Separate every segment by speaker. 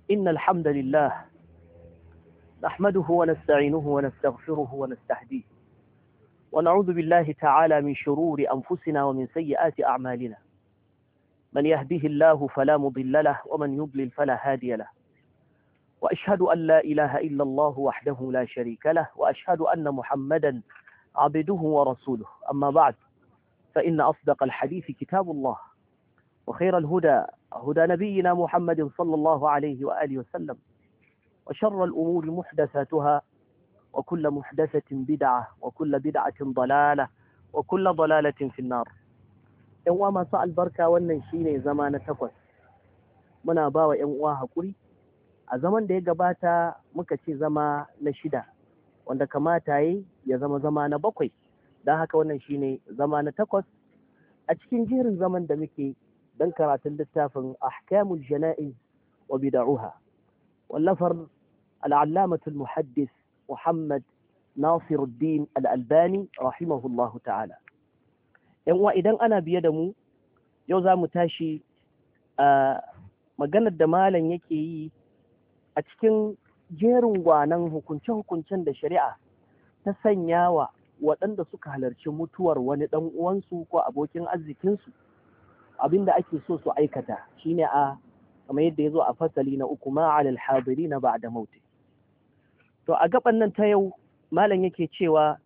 Speaker 1: إن الحمد لله نحمده ونستعينه ونستغفره ونستهديه ونعوذ بالله تعالى من شرور أنفسنا ومن سيئات أعمالنا. من يهده الله فلا مضل له ومن يضلل فلا هادي له، وأشهد أن لا إله إلا الله وحده لا شريك له، وأشهد أن محمدا عبده ورسوله. أما بعد، فإن أصدق الحديث كتاب الله، وخير الهدى هدى نبينا محمد صلى الله عليه وآله وسلم، وشر الأمور محدثاتها، وكل محدثة بدعة، وكل بدعة ضلالة، وكل ضلالة في النار. ‘Yan uwa masu albarka, wannan shine zama na 8. Muna ba wa ‘yan uwa haƙuri. A zaman da ya gabata muka ce zama na 6, wanda kamata ya zama zama na 7. Don haka wannan shine zama na 8 a cikin jerin zaman da muke don karatun littafin Ahkamul Jana'iz wa Bid'uha, wallafar al'allamatul muhaddis Muhammad Nasiruddin Al-Albani rahimahullahu ta'ala. ‘Yan uwa, idan ana biye da mu, yau za mu tashi a maganar da malam yake yi a cikin jerin gwanan hukunce-hukuncen da shari'a ta sanya wa waɗanda suka halarci mutuwar wani ɗan uwansu ko abokin arzikinsu. Abinda ake so su aikata shine kamar yadda ya zo a fasali na 3, ma alal hadirina ba'da mauti. To a gaban nan ta yau malam yake cewa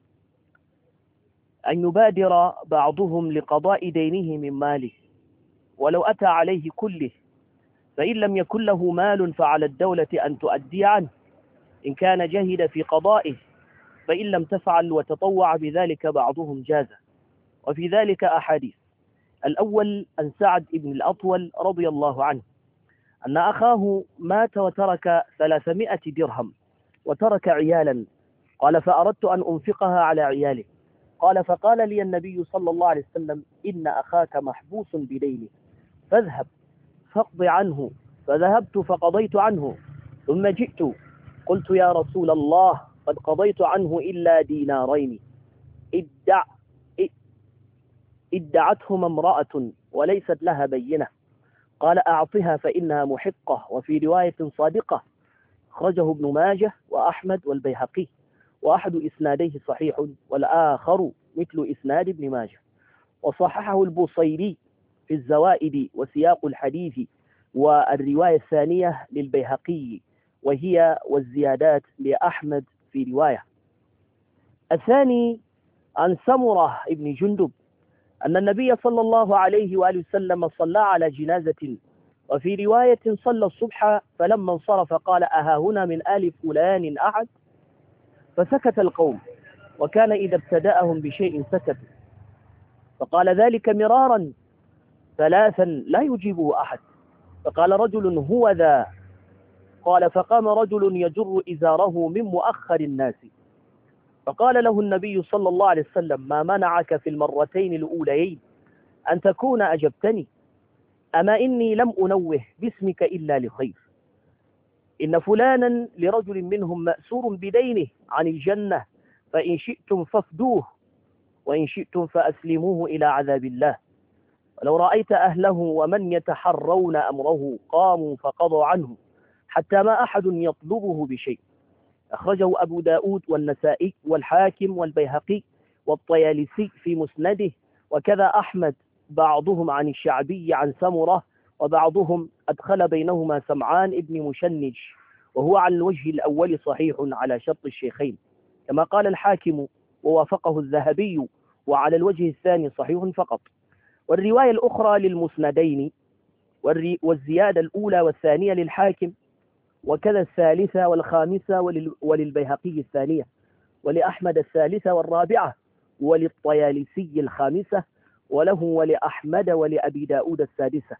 Speaker 1: an yubadira ba'duhum liqada'i daynihi min malihi walau ata alayhi kullihi fa in lam yakul lahu malun fa 'ala ad-dawlati an tu'addi 'anhu in kana jahida fi qada'ihi fa in lam taf'al wa tatawwa'a bidhalika ba'duhum jaza. wa fi dhalika ahadith. الأول عن سعد بن الأطول رضي الله عنه أن أخاه مات وترك 300 درهم وترك عيالا، قال فأردت أن أنفقها على عياله، قال فقال لي النبي صلى الله عليه وسلم إن أخاك محبوس بدينه فاذهب فاقض عنه. فذهبت فقضيت عنه، ثم جئت قلت يا رسول الله قد قضيت عنه إلا دينارين ادعتهما امرأة وليست لها بينة، قال أعطها فإنها محقة. وفي رواية صادقة أخرجه ابن ماجه وأحمد والبيهقي، وأحد إسناديه صحيح والآخر مثل إسناد ابن ماجه، وصححه البوصيري في الزوائد وسياق الحديث. والرواية الثانية للبيهقي وهي والزيادات لأحمد في رواية. الثاني عن سمرة ابن جندب أن النبي صلى الله عليه وآله وسلم صلى على جنازة، وفي رواية صلى الصبح فلما انصرف قال أها هنا من آل فلان أحد؟ فسكت القوم، وكان إذا ابتدأهم بشيء سكتوا، فقال ذلك مرارا 3 لا يجيبه أحد، فقال رجل هو ذا، قال فقام رجل يجر إزاره من مؤخر الناس، فقال له النبي صلى الله عليه وسلم ما منعك في المرتين الأوليين أن تكون أجبتني؟ أما إني لم أنوه باسمك إلا لخير، إن فلانا لرجل منهم مأسور بدينه عن الجنة، فإن شئتم فافدوه وإن شئتم فأسلموه إلى عذاب الله. ولو رأيت أهله ومن يتحرون أمره قاموا فقضوا عنه حتى ما أحد يطلبه بشيء. أخرجه أبو داود والنسائي والحاكم والبيهقي والطيالسي في مسنده، وكذا أحمد، بعضهم عن الشعبي عن سمرة، وبعضهم أدخل بينهما سمعان ابن مشنج، وهو على الوجه الأول صحيح على شرط الشيخين كما قال الحاكم، ووافقه الذهبي، وعلى الوجه الثاني صحيح فقط. والرواية الأخرى للمسندين، والزيادة الأولى والثانية للحاكم، وكذا الثالثة والخامسة وللبيهقي الثانية، ولأحمد الثالثة والرابعة، وللطيالسي الخامسة، وله ولأحمد ولأبي داود السادسة.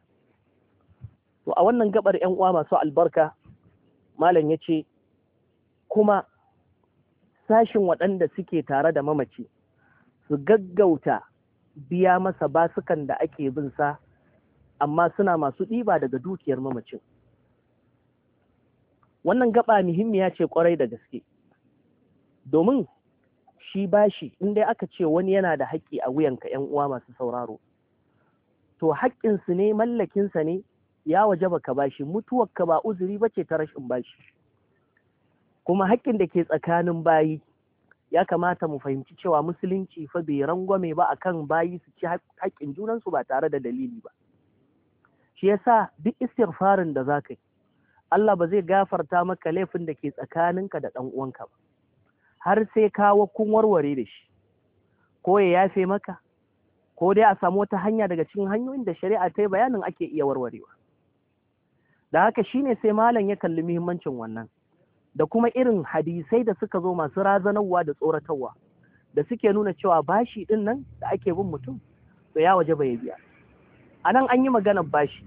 Speaker 1: وأولا قبر أنواما سوء البركة مالا يتشي كما sashin waɗanda suke tare da mamaci su gaggauta biya masa basukan da ake bin sa, amma suna masu ɗiba daga dukiyar mamacin. Wannan gaba muhimmiya ce kwarai da gaske, domin shi bashi in dai aka ce wani yana da haƙƙi a wuyanka ‘yan uwa masu sauraro, to haƙƙinsu ne, mallakinsa ne, ya wajaba ka bashi, mutuwar ka ba uzuri bace ta rashin bashi. Kuma haƙƙin da ke tsakanin bayi ya kamata mu fahimci cewa musulunci fa bai rangwame ba akan bayi su ci haƙƙin junansu ba tare da dalili ba. Shi yasa duk istighfarin da zaka yi, Allah ba zai gafarta maka laifin da ke tsakaninka da ɗan uwanka ba, har sai ka kun warware da shi, ko ya yafe maka, ko dai a samu wata hanya daga cikin hanyoyin da shari'a ta yi bayanin ake iya warwarewa. Da haka shine sai malam ya kalli muhimmancin wannan, da kuma irin hadisai da suka zo masu razanarwa da tsoratarwa, da suke nuna cewa bashi ɗin nan da ake bin mutum, to ya waje bai biya. A nan an yi maganar bashi,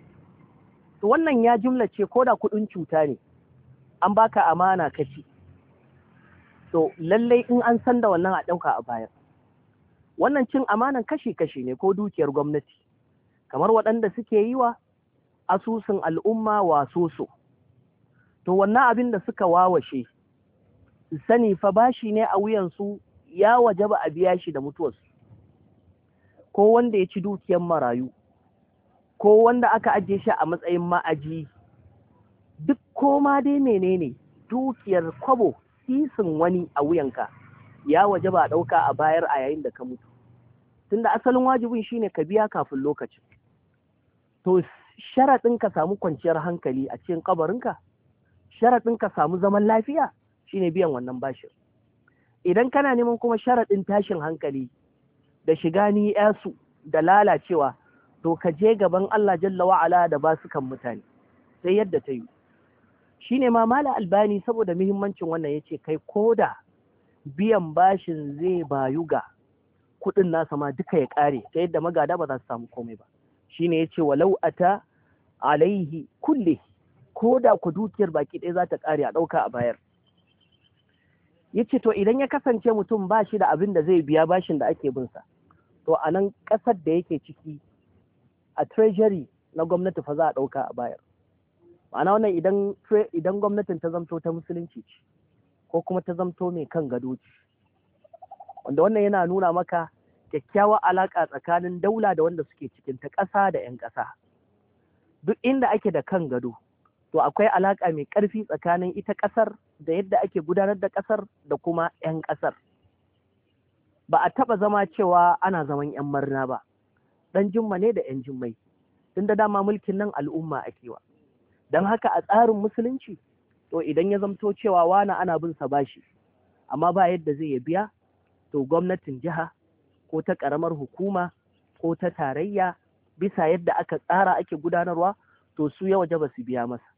Speaker 1: to wannan ya jumlace ko da kuɗin cuta ne, an baka amana ka ci, to lallai in an san da wannan a ɗauka a bayar. Wannan cin amanan kashi-kashi ne, ko dukiyar gwamnati, kamar waɗanda suke yi wa asusun al'umma wasoso. To wannan abin da suka wawashe, sani fa bashi ne a wuyansu, ya wajaba a biya shi da mutuwarsu. Ko wanda ya ci dukiyar marayu, ko wanda aka ajiye shi a matsayin ma'aji, duk koma dai menene dukiyar kwabo sisin wani a wuyanka, ya wajaba a ɗauka a bayar a yayin da ka mutu. Tunda asalin wajibin shine ka biya kafin lokacin. To sharaɗin ka samu kwanciyar hankali a cikin kabarinka, sharaɗin ka samu zaman lafiya shine biyan wannan bashin. Idan kana neman kuma sharaɗin tashin hankali da shiga ni yasu da lalacewa, to ka je gaban Allah jalla wa'ala da basukan mutane, sai yadda ta yi. Shine ma Malam Albani saboda muhimmancin wannan yace kai koda biyan bashin zai bayu ga kuɗin nasa ma duka ya ƙare, ta yadda magada ba za su samu komai ba. Shine yace walau ata alaihi kulle, ko da ku dukiyar baki ɗaya za ta ƙare a ɗauka a bayar. Yace to idan ya kasance mutum ba shi da abin da zai biya bashin da ake binsa, to a nan ƙasar da yake ciki a treasury na gwamnati fa za a ɗauka a bayar. Ma'ana wannan idan gwamnatin ta zamto ta musulunci ce, ko kuma ta zamto mai kan gado ce, wanda wannan yana nuna maka kyakkyawar alaƙa tsakanin daula da wanda suke cikin ta ƙasa da 'yan ƙasa. Duk inda ake da kan gado, to akwai alaƙa mai ƙarfi tsakanin ita ƙasar da yadda ake gudanar da ƙasar da kuma 'yan ƙasar. Ba a taɓa zama cewa ana zaman 'yan marna ba, ɗan jimma ne da 'yan jimmai, tun da dama mulkin nan al'umma ake wa. Don haka a tsarin musulunci, to idan ya zamto cewa wani ana bin sa bashi, amma ba yadda zai ya biya, to gwamnatin jiha ko ta ƙaramar hukuma ko ta tarayya, bisa yadda aka tsara ake gudanarwa, to su ya waje ba su biya masa.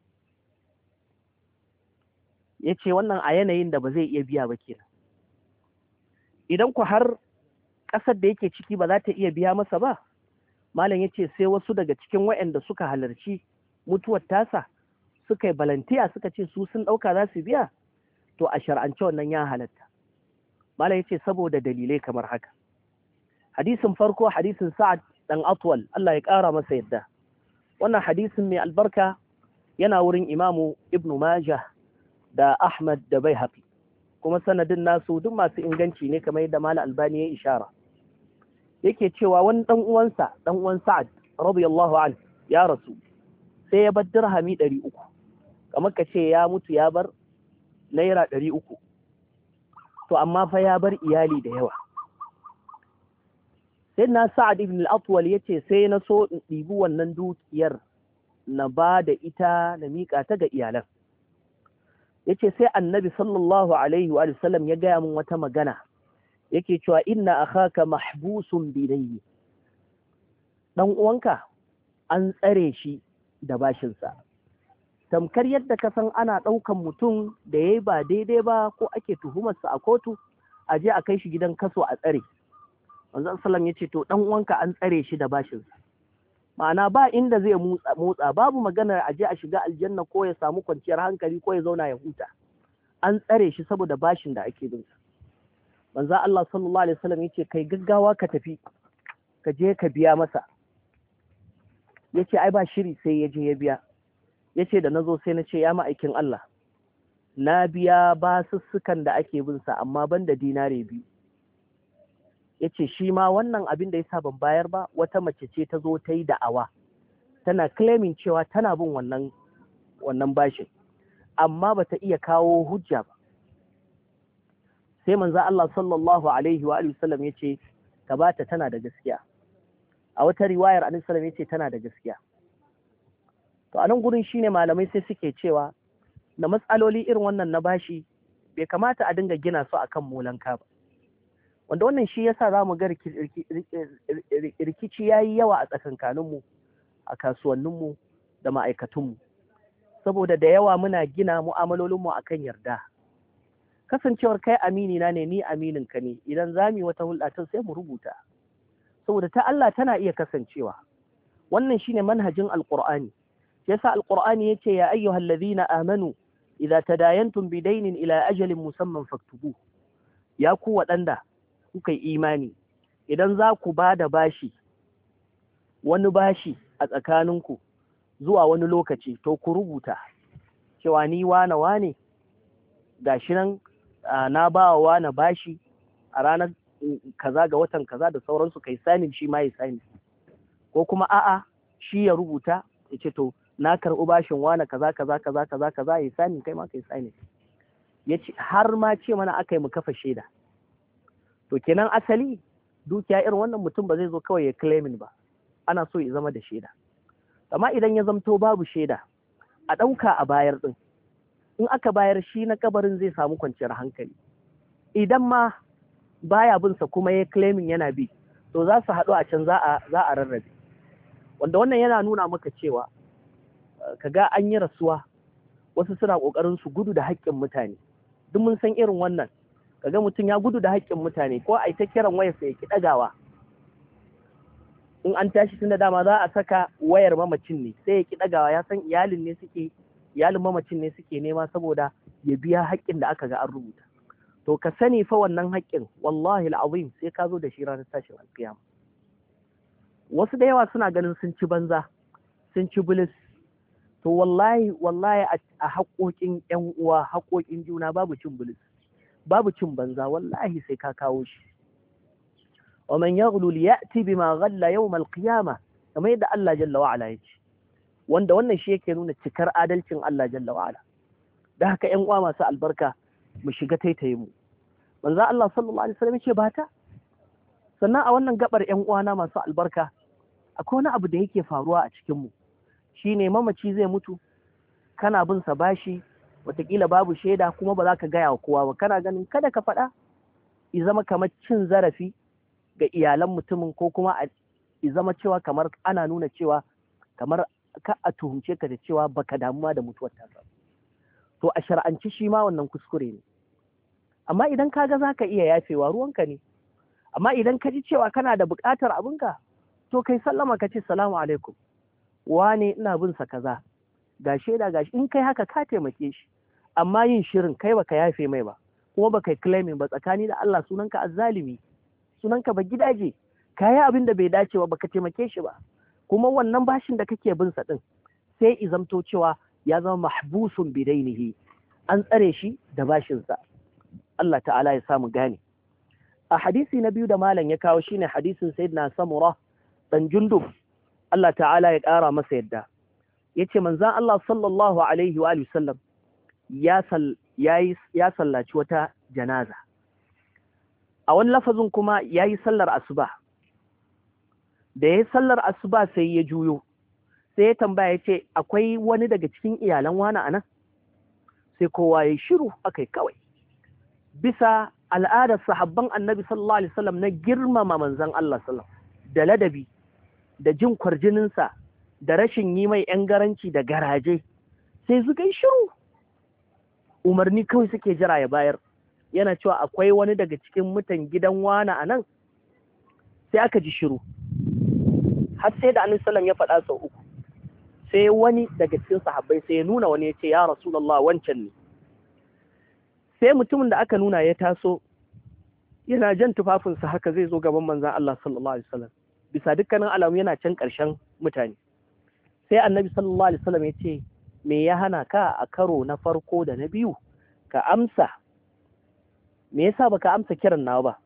Speaker 1: Ya ce wannan a yanayin da ba zai iya biya ba kenan. Idan ku har ƙasar da yake ciki ba za ta iya biya masa ba, malam ya ce sai wasu daga cikin waɗanda suka halarci mutuwar tasa suka yi balantiya suka ce su sun ɗauka za su biya, to a shar'ance wannan ya halatta. Malam ya ce saboda dalilai kamar haka. Hadisin farko hadisin Sa'ad dan Atwal, Allah ya ƙara masa yadda. Wannan hadisin mai albarka yana wurin Imamu Ibn Majah da Ahmad da Baihaqi, kuma sanadin nasu duk masu inganci ne kamar yadda Malam Albani ya ishara. Yake cewa wani dan uwan Sa'ad radiyallahu anhu ya rasu, sai ya bar dirhami 300, kamar ka ce ya mutu ya bar naira 300, to amma fa ya bar iyali da yawa. Sai na Sa'ad ibn al-Atwal yace sai na so in ɗibi wannan dukiyar na ba da ita na miƙa ta ga iyalan. Yace sai Annabi sallallahu alaihi wa sallam ya gaya min wata magana, yake cewa inna akhaka mahbusun bidayni, dan uwanka an tsare shi da bashinsa. Tamkar yadda ka san ana ɗaukan mutum da yayi ba daidai ba ko ake tuhumarsa a kotu, a je a kai shi gidan kaso a tsare. Manzon sallam ya ce to dan uwanka an tsare shi da bashinsa. Ma'ana ba inda zai motsa, babu maganar a je a shiga aljanna ko ya samu kwanciyar hankali ko ya zauna ya huta. An tsare shi saboda bashin da ake bin sa. Manzon Allah sallallahu alaihi wasallam ya ce kai gaggawa ka tafi, ka je ka biya masa. Ya ce ai ba shiri sai ya je ya biya. Ya ce da na zo sai na ce ya ma'aikin Allah, na biya basussukan da ake bin sa amma ban da dinare 2. Ya ce shi ma wannan abin da ya sa ban bayar ba, wata mace ce ta zo ta yi da'awa tana claiming cewa tana bin wannan bashin, amma bata iya kawo hujja ba. Sai manzo Allah sallallahu alaihi wa alihi wasallam yace ka bata, tana da gaskiya. A wata riwayar Annabi sallallahu alaihi wasallam yace tana da gaskiya. To a nan gurin shine malamai sai suke cewa na matsaloli irin wannan na bashi bai kamata a dinga gina su akan molanka ba, wanda wannan shi yasa za mu ga rikici ya yi yawa a tsakankaninmu, a kasuwanninmu da ma'aikatunmu, saboda da yawa muna gina mu'amalolinmu akan yarda. Kasancewar kai amini na ne, ni aminin ka ne, idan za mu yi wata hulɗa ta sai mu rubuta, saboda ta Allah tana iya kasancewa. Wannan shine manhajin alqur'ani. Yasa alqur'ani yace ya ayyuhal ladhina amanu idza tadayantum bidaynin ila ajalin musamman faktubu. Ya ku waɗanda kuka yi imani, idan za ku ba da bashi, wani bashi a tsakaninku zuwa wani lokaci, to ku rubuta cewa ni wane gashi nan na ba wa wane bashi a ranar kaza ga watan kaza da sauransu, kai sani shi ma ya sani, ko kuma a'a shi ya rubuta ya ce to na karɓi bashin wane kaza ya sani, kai ma kai sani. Ya ce har ma ce mana aka yi mu kafa shaida. To kenan asali dukiya irin wannan mutum ba zai zo kawai ya claiming ba, ana so ya zama da shaida. Amma idan ya zamto babu shaida, a ɗauka a bayar ɗin, in aka bayar shi na kabarin zai samu kwanciyar hankali. Idan ma baya bin sa kuma ya claiming yana bi, to za su haɗu a can za a rarrabe. Wanda wannan yana nuna maka cewa kaga an yi rasuwa, wasu suna ƙoƙarin su gudu da haƙƙin mutane. Duk mun san irin wannan, kaga mutum ya gudu da haƙƙin mutane, ko a ta kiran wayarsa ya ki ɗagawa. In an tashi tun da dama za a saka wayar mamacin ne, sai ya ki ɗagawa, ya san iyalin mamacin ne suke nema saboda ya biya haƙƙin da aka ga an rubuta. To ka sani fa wannan haƙƙin wallahi al'azim sai ka zo da shi ranar tashin alƙiyama. Wasu da yawa suna ganin sun ci banza, sun ci bilis. To wallahi a haƙoƙin ƴan uwa, haƙoƙin juna babu cin bilis, babu cin banza, wallahi sai ka kawo shi. Wa man yaghlul ya'ti bima ghalla yawm al-qiyamah, kamar yadda Allah jalla wa ala yace. Wanda wannan shi yake nuna cikar adalcin Allah jalla wa ala. Da haka ƴan uwa masu albarka mu shiga taitaye mu. Manzo Allah sallallahu alaihi wasallam yace bata. Sannan a wannan gabar ƴan uwana masu albarka akwai wani abu da yake faruwa a cikin mu. Shine mamaci zai mutu, kana bin sa bashi, wataƙila babu shaida kuma ba za ka gaya wa kowa ba, kana ganin kada ka faɗa, i zama kamar cin zarafi ga iyalan mutumin, ko kuma i zama cewa kamar ana nuna cewa kamar ka a tuhumce ka da cewa baka damuwa da mutuwar ta. To a shar'anci shi ma wannan kuskure ne. Amma idan ka ga za ka iya yafewa, ruwanka ne. Amma idan ka ji cewa kana da buƙatar abinka, to kai sallama ka ce salamu alaikum, wane ina bin sa kaza, ga shaida gashi, in kai haka ka taimake shi. Amma yin shirin kai baka yafe mai ba, kuma baka claiming ba, tsakani da Allah sunanka azzalimi, sunanka ba gidaje, kayi abin da bai dace ba, baka taimake shi ba. Kuma wannan bashin da kake bin sa din sai izamto cewa ya zama mahbusun bidainihi, an tsare shi da bashin sa. Allah ta'ala ya samu gane. A hadisi na biyu da malam ya kawo shine hadisin sayyidina Samura dan Jundub, Allah ta'ala ya ƙara masa yadda. Yace manzon Allah sallallahu alaihi wa sallam ya sallaci wata janaza. A wani lafazin kuma ya yi sallar asuba. Da ya yi sallar asuba sai ya juyo, sai ya tambaya ya ce, akwai wani daga cikin iyalan wani a nan? Sai kowa ya shiru akai kawai. Bisa al'adar sahabban annabi sallallahu alaihi wasallam na girmama manzon Allah sallallahu da ladabi, da jin kwarjininsa, da rashin yi mai ‘yan garanci da garaje, sai suka yi shiru. Umarni kawai suke jira ya bayar. Yana cewa akwai wani daga cikin mutan gidan wani a nan? Sai aka ji shiru. Har sai da annabi sallam ya faɗa sau uku. Sai wani daga cikin sahabbai sai ya nuna wani ya ce, ya Rasulullah wancan ne. Sai mutumin da aka nuna ya taso, yana jan tufafinsa haka zai zo gaban manzan Allah sallallahu alaihi wasallam. Bisa dukkanin alamu yana can ƙarshen mutane. Sai annabi sallallahu alaihi wasallam ya ce, me ya hana ka a karo na farko da na biyu ka amsa? Me yasa baka amsa kiran nawa ba?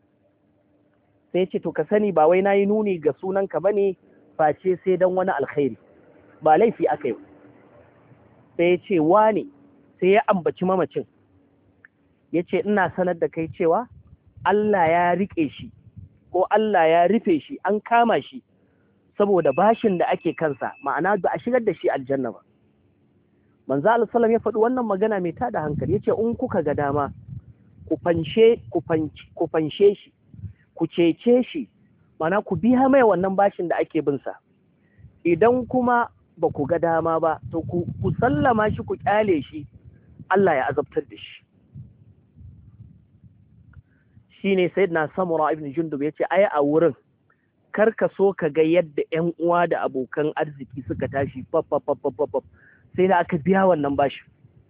Speaker 1: Sai ya ce, to ka sani ba wai nayi nuni ga sunanka bane face sai dan wani alkhairi. ba laifi aka yi. Sai ya ce wane, sai ya ambaci mamacin, ya ce ina sanar da kai cewa Allah ya riƙe shi ko Allah ya rufe shi, an kama shi saboda bashin da ake kansa, ma'ana ba a shigar da shi aljanna ba. Manzo Allah sallallahu ya faɗi wannan magana mai tada hankali, yace in kuka ga dama ku fanshe shi, ku cece shi, ma'ana ku biya mai wannan bashin da ake bin sa. Idan kuma ba ku ga dama ba, to ku sallama shi, ku kyale shi, Allah ya azabtar da shi. Shine sayyidina Samura ibn Jundub yace ai a wurin karka so ka ga yadda ƴan uwa da abokan arziki suka tashi sai da aka biya wannan bashi.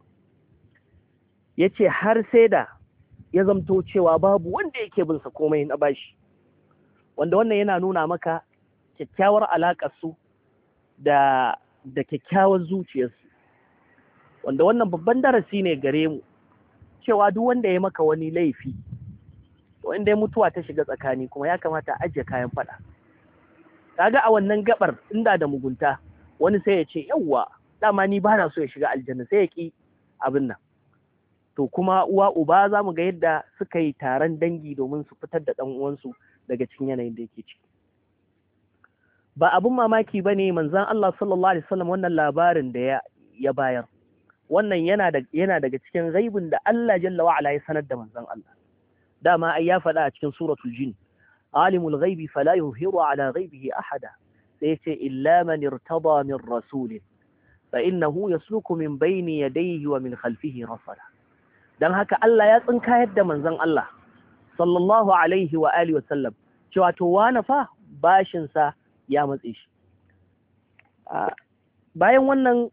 Speaker 1: Yace har sai da ya zamto cewa babu wanda yake bin sa komai na bashi, wanda wannan yana nuna maka kyakkyawar alaƙar su da kyakkyawar zuciyarsu, wanda wannan babban darasi ne gare mu cewa duk wanda ya maka wani laifi, wanda ya mutuwa ta shiga tsakani, kuma ya kamata a ajiye kayan fada. Kaga a wannan gabar inda da mugunta, wani sai ya ce yawwa dama ni ba na so ya shiga aljanna, sai ya ki abin nan. To kuma uwa uba za mu ga yadda suka yi taron dangi domin su fitar da ɗan uwansu daga cikin yanayin da yake ciki. Ba abin mamaki ba ne manzon Allah sallallahu alaihi wasallam wannan labarin da ya bayar, wannan yana daga cikin ghaibin da Allah jalla wa ala ya sanar da manzon Allah. Dama ai ya faɗa a cikin suratul jin, alimul ghaibi fala yuhiru ala ghaibihi ahada, sai ce illa man irtada min rasulin fa innahu yasluku min bayni yadayhi wa min khalfihi rasala. Dan haka Allah ya tsinkayar da manzon Allah sallallahu alaihi wa alihi wasallam cewa to wani fa bashin sa ya matse shi. Bayan wannan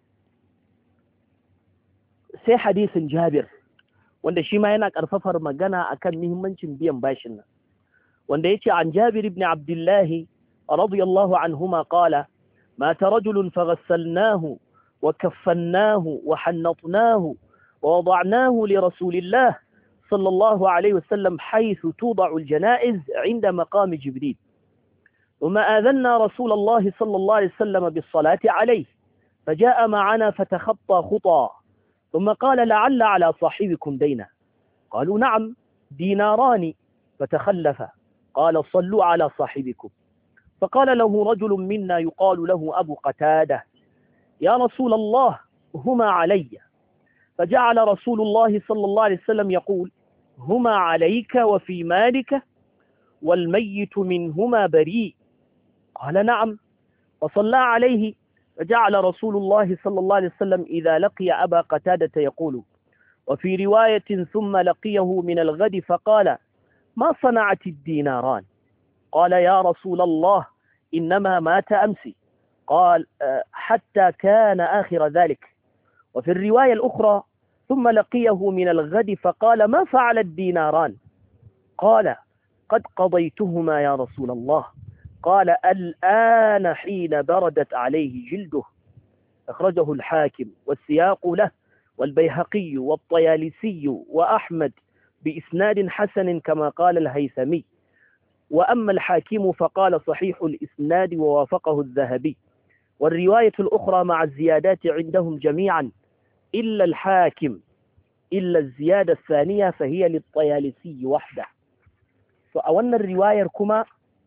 Speaker 1: sai hadisin Jabir, wanda shi ma yana ƙarfafar magana akan muhimmancin biyan bashin nan, wanda yace an Jabir ibn Abdullah radiyallahu anhuma qala mata rajulun faghassalnahu wa kaffannahu wa hannatnahu wa wada'nahu li rasulillah sallallahu alayhi wasallam haythu tuda'u al-janaiz 'inda maqam Jibril ثم آذنا رسول الله صلى الله عليه وسلم بالصلاة عليه فجاء معنا فتخطى خطى ثم قال لعل على صاحبكم دينا، قالوا نعم ديناران، فتخلف قال صلوا على صاحبكم. فقال له رجل منا يقال له أبو قتادة يا رسول الله هما علي، فجعل رسول الله صلى الله عليه وسلم يقول هما عليك وفي مالك والميت منهما بريء، قال نعم، فصلى عليه. فجعل رسول الله صلى الله عليه وسلم إذا لقي أبا قتادة يقول، وفي رواية ثم لقيه من الغد فقال ما صنعت الديناران؟ قال يا رسول الله إنما مات أمسي، قال حتى كان آخر ذلك. وفي الرواية الأخرى ثم لقيه من الغد فقال ما فعل الديناران؟ قال قد قضيتهما يا رسول الله. قال الآن حين بردت عليه جلده. أخرجه الحاكم والسياق له والبيهقي والطيالسي وأحمد بإسناد حسن كما قال الهيثمي، وأما الحاكم فقال صحيح الإسناد ووافقه الذهبي. والرواية الأخرى مع الزيادات عندهم جميعا إلا الحاكم إلا الزيادة الثانية فهي للطيالسي وحده. فأولنا الرواية كما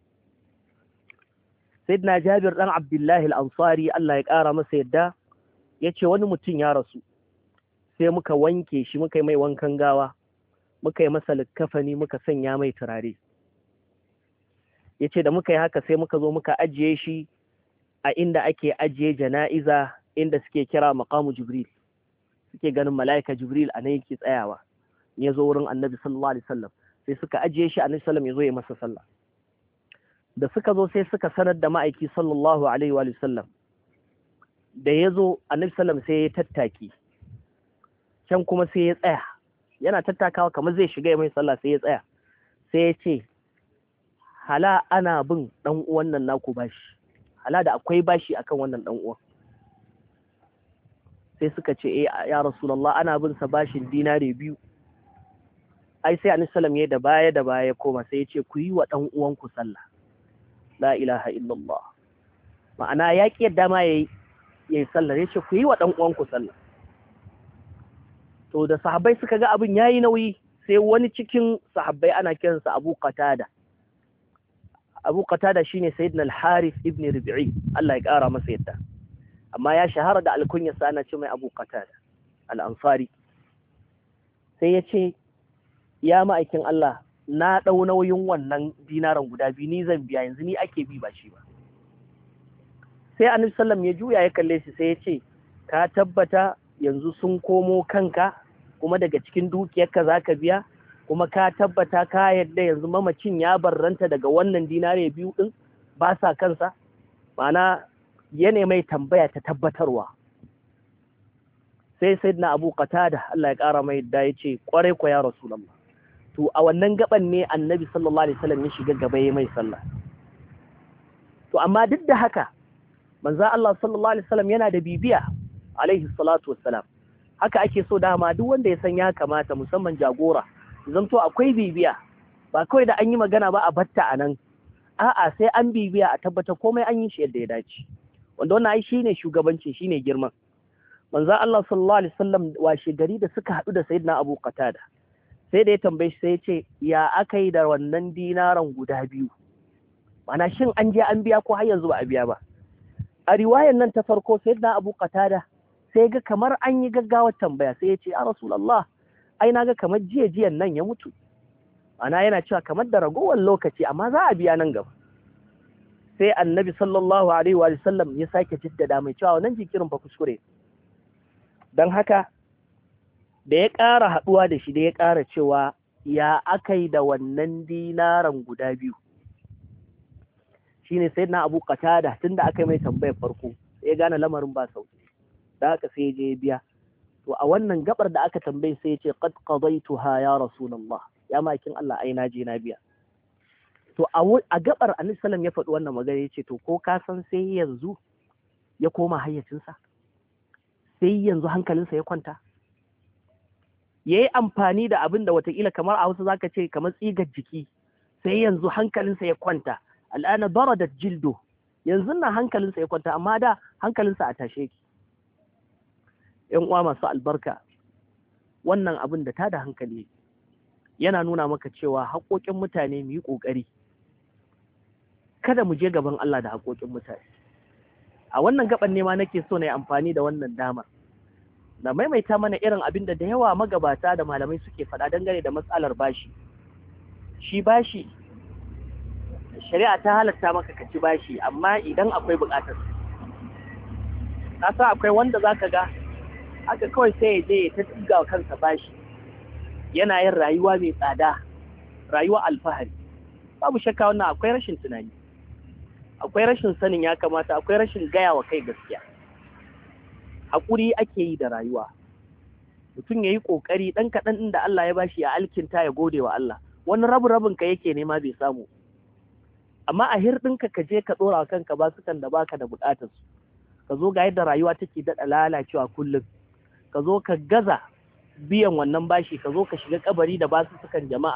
Speaker 1: سيدنا جابر بن عبد الله الأنصاري الله يقارى masa yadda yace wani mutum ya rasu, sai muka wanke shi, muka yi mai wankan gawa, muka yi masa likkafani, muka sanya mai turare. Yace da muka yi haka sai muka zo muka ajiye shi a inda ake ajiye jana'iza, inda suke kira maqamu Jibril, suke ganin mala'ika Jibril a nan yake tsayawa. Ya zo wurin Annabi sallallahu alaihi wasallam, sai suka ajiye shi, Annabi sallallahu alaihi wasallam ya zo ya masa sallah. Da suka zo sai suka sanar da ma'aiki sallallahu alaihi wa sallam. Da ya zo Annabi sallam sai ya tattaki, can kuma sai ya tsaya, yana tattakawa kamar zai shiga ya mai sallah, sai ya tsaya, sai ya ce hala ana bin dan uwan nan naku bashi, hala da akwai bashi akan wannan dan uwan. Sai suka ce ya Rasulullah ana bin sa bashin dinare 2. Ai sai Annabi sallam ya da baya koma, sai ya ce ku yi wa dan uwan ku sallah. La ilaha illallah. Ma'ana ya ƙi yadda ma yayi, yayi sallah, yace ku yi wa dan uwanku sallah. To da sahabbai suka ga abin yayi nauyi, sai wani cikin sahabbai ana kiransa Abu Qatada. Abu Qatada shine Sayyidina Al-Harith ibn Rabi'i, Allah ya kara masa yadda, amma ya shahara da alkunyarsa ana ce mai Abu Qatada Al-Ansari. Sai ya ce, ya ma'aikin Allah, na ɗau nauyin wannan dinaran guda biyu, ni zan biya, yanzu ni ake bi ba shi ba. Sai Annabi sallam ya juya ya kalle shi sai ya ce, ka tabbata yanzu sun komo kanka kuma daga cikin dukiyarka zaka biya, kuma ka tabbata ka yadda yanzu mamacin ya barranta daga wannan dinare biyu din ba sa kansa? Ma'ana yana mai tambaya ta tabbatarwa. Sai Sayyidina Abu Qatada Allah ya kara mai yadda ya ce, kwarai ko ya Rasulullah. To a wannan gaban ne Annabi sallallahu alaihi wasallam ya shiga gaba ya mai sallah. To amma duk da haka manzo Allah sallallahu alaihi wasallam yana da bibiya alaihi salatu wassalam. Haka ake so dama duk wanda ya san ya kamata, musamman jagora, zanto akwai bibiya, ba kawai da an yi magana ba a batta a nan, a'a sai an bibiya a tabbata komai an yi shi yadda ya dace, wanda wannan ai shine shugabanci, shine girman. Manzo Allah sallallahu alaihi wasallam washe gari da suka haɗu da Sayyidina Abu Qatada, sai da ya tambaye shi sai ya ce, ya akai da wannan dinaran guda biyu, mana shin an je an biya ko har yanzu ba a biya ba? A riwayar nan ta farko Sayyidina Abu Qatada sai ga kamar an yi gaggawar tambaya, sai ya ce, ya Rasulullah, ai na ga kamar jiyan nan ya mutu, ana yana cewa kamar da ragowar lokaci amma za a biya nan gaba. Sai Annabi sallallahu alaihi wa sallam ya sake jaddada mai cewa wannan jikirin fa kuskure. Don haka da ya ƙara haɗuwa da shi da ya ƙara cewa ya akai da wannan dinaran guda biyu, shine Sayyidina Abu Qatada tunda aka mai tambayar farko sai ya gane lamarin ba sauki, da haka sai ya je ya biya. To a wannan gabar da aka tambaye sai ya ce qad qadaytuha ya Rasulullah, ya makin Allah ai na je na biya. To a gabar Annabi sallallahu ya faɗi wannan magana, ya ce to ko ka san sai yanzu ya koma hayyacinsa, sai yanzu hankalinsa ya kwanta, yayi amfani da abin da watakila kamar a Hausa zaka ce kamar tsigar jiki, sai yanzu hankalinsa ya kwanta, al'ana baradat jildo, yanzu na hankalinsa ya kwanta, amma da hankalinsa a tashe ki. ‘Yan uwa masu albarka, wannan abin da ta da hankali yana nuna maka cewa haƙoƙin mutane mu yi ƙoƙari, kada mu je gaban Allah da haƙoƙin mutane. A wannan gaban ne ma nake so na yi amfani da wannan damar na maimaita mana irin abin da yawa magabata da malamai suke faɗa dangane da matsalar bashi. Shi bashi, shari'a ta halatta maka ka ci bashi, amma idan akwai buƙatar. Na sa akwai wanda za ka ga haka kawai sai ya je ta tsiga kansa bashi, yana yin rayuwa mai tsada, rayuwa alfahari. Babu shakka wannan akwai rashin tunani, akwai rashin sanin ya kamata, akwai rashin gaya wa kai gaskiya. Haƙuri ake yi da rayuwa, mutum ya yi ƙoƙari ɗan kaɗan inda Allah ya bashi ya alkinta, ya gode wa Allah. Wani rabin ka yake nema bai samu, amma a hirɗinka ka je ka ɗora wa kanka basukan da baka da buƙatar su, ka zo ga yadda rayuwa take daɗa lalacewa kullum, ka zo ka gaza biyan wannan bashi, ka zo ka shiga kabari da basukan jama'a.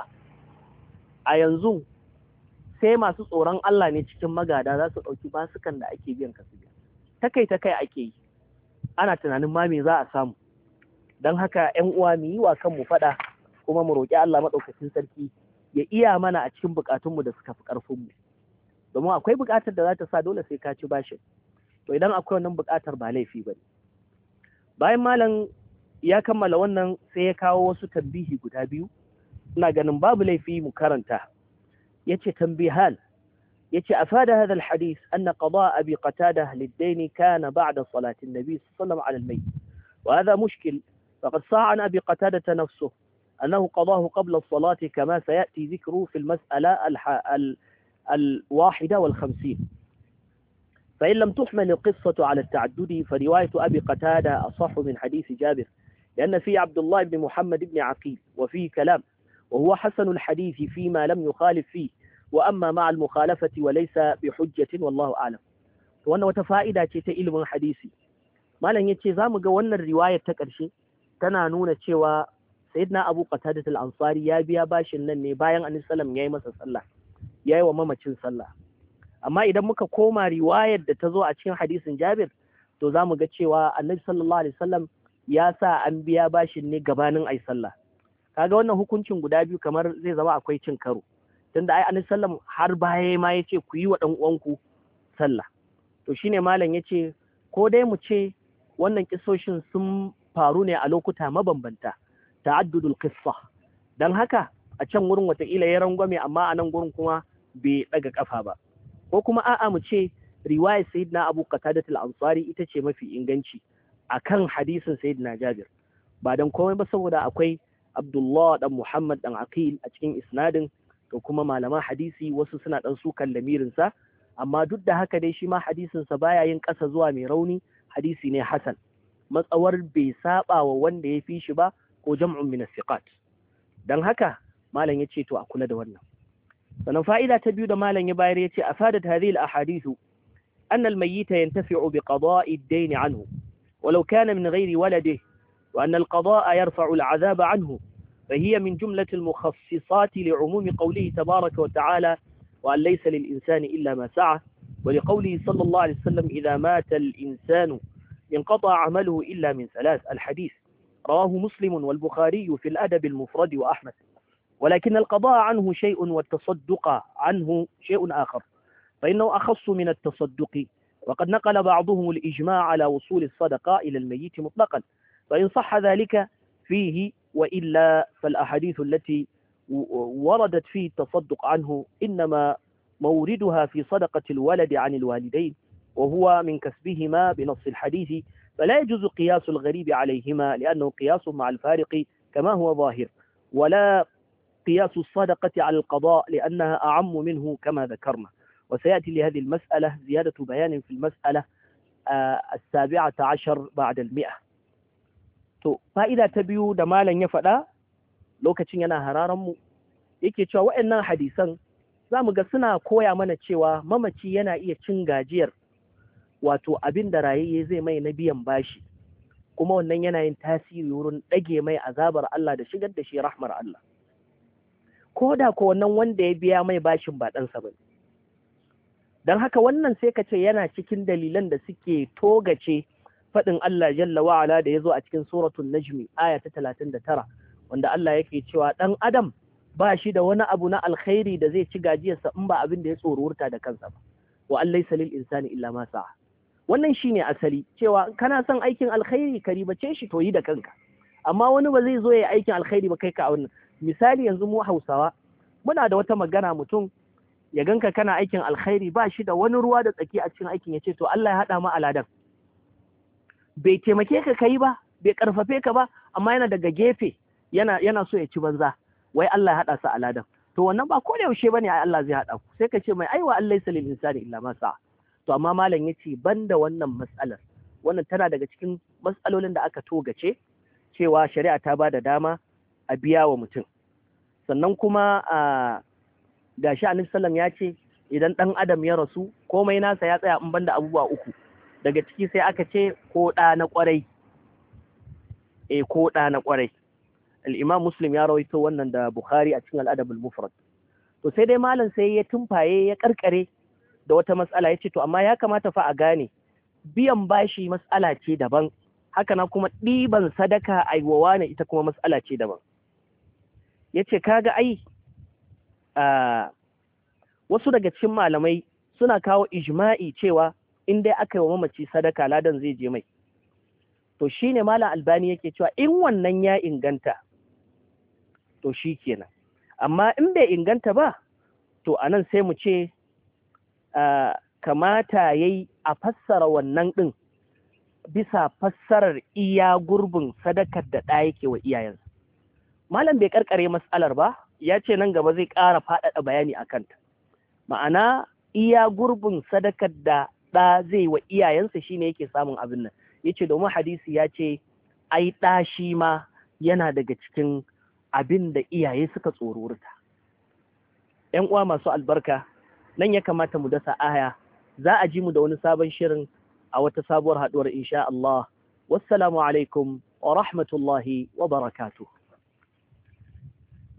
Speaker 1: A yanzu sai masu tsoron Allah ne cikin magada za su ɗauki basukan da ake biyan ka su biya, ta kai ake yi, ana tunanin ma me za a samu. Don haka ‘yan uwa mu yi wa kanmu faɗa, kuma mu roƙi Allah maɗaukacin sarki ya iya mana a cikin buƙatunmu da suka fi ƙarfinmu, domin akwai buƙatar da za ta sa dole sai ka ci bashin. To idan akwai wannan buƙatar ba laifi ba ne. Bayan malam ya kammala wannan sai ya kawo wasu tambihi guda biyu, ina ganin babu laifi mu karanta. yace tambihan, yace afada hadha alhadith anna qada abi qatada lid-dayn kana ba'da salati an-nabi sallallahu alayhi wa sallam ala al-mayt, wa hadha mushkil faqad sa'a an abi qatada nafsuhu أنه قضاه قبل الصلاة كما سيأتي ذكره في المسألة 51. فإن لم تحمل القصة على التعدد فرواية أبي قتادة أصح من حديث جابر، لأن فيه عبد الله بن محمد بن عقيل وفيه كلام، وهو حسن الحديث فيما لم يخالف فيه، وأما مع المخالفة وليس بحجة والله أعلم. وأن وتفائدة تئل من حديثي ما لن يتزام قوانا الرواية تكرشي تنانون تشوى Sayyidina Abu Qatada al-Ansari ya biya bashin nan ne bayan Annabi sallam yayi masa sallah, yayi wa mamacin sallah. Amma idan muka koma riwayar da ta zo a cikin hadisin Jabir, to za mu ga cewa annabi sallallahu alaihi wasallam ya sa an biya bashin ne gabanin ai sallah. Kaga wannan hukuncin guda biyu kamar zai zama akwai cin karo, tunda ai annabi sallam har baya ma yace ku yi wa dan uwanku sallah. To shine malam yace ko dai mu ce wannan kisoshin sun faru ne a lokuta mabambanta, ta'addudul qissa, dan haka a can wurin wataƙila ya rangwame amma a nan gurin kuma bai daga kafa ba, ko kuma a'a mu ce riwayar sayyidina Abu Qatadah al-Ansari ita ce mafi inganci akan hadisin sayyidina Jabir, ba dan komai ba saboda akwai Abdullah dan Muhammad dan Aqil a cikin isnadin, to kuma malaman hadisi wasu suna dan sukan lamirin sa, amma duk da haka dai shi ma hadisin sa baya yin ƙasa zuwa mai rauni, hadisi ne hasan matsawar bai saba wa wanda ya fi shi ba ko jam'un min as-siqat. Dan haka malam yace to a kula da wannan. Sannan fa'ida ta biyu da malam ya bayar yace afadat hadhihi al-ahadithu anna al-mayyit yantafi'u bi qada'i ad-dayn anhu walau kana min ghairi waladihi wa anna al-qada'a yarfa'u al-'adhaba anhu فهي من جملة المخصصات لعموم قوله تبارك وتعالى وأن ليس للإنسان إلا ما سعى، ولقوله صلى الله عليه وسلم إذا مات الإنسان انقطع عمله إلا من ثلاث، الحديث رواه مسلم والبخاري في الأدب المفرد وأحمد. ولكن القضاء عنه شيء والتصدق عنه شيء آخر، فإنه أخص من التصدق، وقد نقل بعضهم الإجماع على وصول الصدقة إلى الميت مطلقا، فإن صح ذلك فيه، وإلا فالأحاديث التي وردت فيه التصدق عنه إنما موردها في صدقة الولد عن الوالدين وهو من كسبهما بنص الحديث، فلا يجوز قياس الغريب عليهما لأنه قياس مع الفارق كما هو ظاهر، ولا قياس الصدقة على القضاء لأنها أعم منه كما ذكرنا. وسيأتي لهذه المسألة زيادة بيان في المسألة 17 بعد 100. To, fa'ida ta biyu da malam ya faɗa lokacin yana hararanmu, yake cewa waɗannan hadisan za mu ga suna koya mana cewa mamaci yana iya cin gajiyar wato abin da rayayye zai mai na biyan bashi, kuma wannan yana yin tasiri wurin ɗage mai azabar Allah da shigar da shi rahmar Allah. Ko da ko wannan wanda ya biya mai bashin ba ɗansa ba. Don haka wannan sai ka ce yana cikin dalilan da suke togace faɗin Allah jalla wa'ala da ya zo a cikin suratul najmi aya ta 39, wanda Allah yake cewa ɗan adam ba shi da wani abu na alkhairi da zai ci gajiyarsa in ba abin da ya tsorurta da kansa ba, wa an laysa lil insani illa ma sa'a. Wannan shine asali, cewa kana son aikin alkhairi ka ribace shi to yi da kanka, amma wani ba zai zo ya yi aikin alkhairi ba kai ka wannan. Misali yanzu mu Hausawa muna da wata magana, mutum ya ganka kana aikin alkhairi ba shi da wani ruwa da tsaki a cikin aikin, ya ce to Allah ya haɗa mu aladan. Bai taimake ka kai ba, bai karfafe ka ba, amma yana daga gefe yana so ya ci banza, wai Allah ya haɗa su aladan. To wannan ba ko da yaushe bane ai Allah zai haɗa ku, sai ka ce mai aiwa Allah laysa lil insani illa ma sa'a. To amma malam yace banda wannan mas'alar, wannan tana daga cikin mas'alolin da aka togace cewa shari'a ta bada dama a biya wa mutum. Sannan kuma gashi Annabi sallam ya ce idan dan adam ya rasu komai nasa ya tsaya in banda abubuwa uku, daga ciki sai aka ce ko ɗa na ƙwarai. Ko ɗa na ƙwarai. Al-Imam Muslim ya rawaito wannan da Bukhari a cikin al-Adab al-Mufrad. To sai dai malam sai ya tumfaye ya karkare da wata mas'ala, ya ce to amma ya kamata fa a gane biyan bashi mas'ala ce daban, haka na kuma ɗiban sadaka aiwawa ne ita kuma mas'ala ce daban. Ya ce kaga ai wasu daga cikin malamai suna kawo ijma'i cewa in dai aka yi wa mamaci sadaka ladan zai je mai. To shi ne Malam Albani yake cewa in wannan ya inganta to shi kenan, amma in bai inganta ba to anan sai mu ce kamata ya yi a fassara wannan ɗin bisa fassarar iya gurbin sadakar da ɗa yake wa iyayensa. Malam bai karkare matsalar ba, ya ce nan gaba zai ƙara faɗaɗa bayani a kanta. Ma'ana iya gurbin sadakar da ɗa zai wa iyayensa shine yake samun abin nan. Yace domin hadisi ya ce ai ɗa shi ma yana daga cikin abin da iyaye suka tsorurta. ‘Yan uwa masu albarka, nan ya kamata mu dasa aya, za a ji mu da wani sabon shirin a wata sabuwar haɗuwar insha Allah. Wassalamu alaikum wa rahmatullahi wa barakatuh.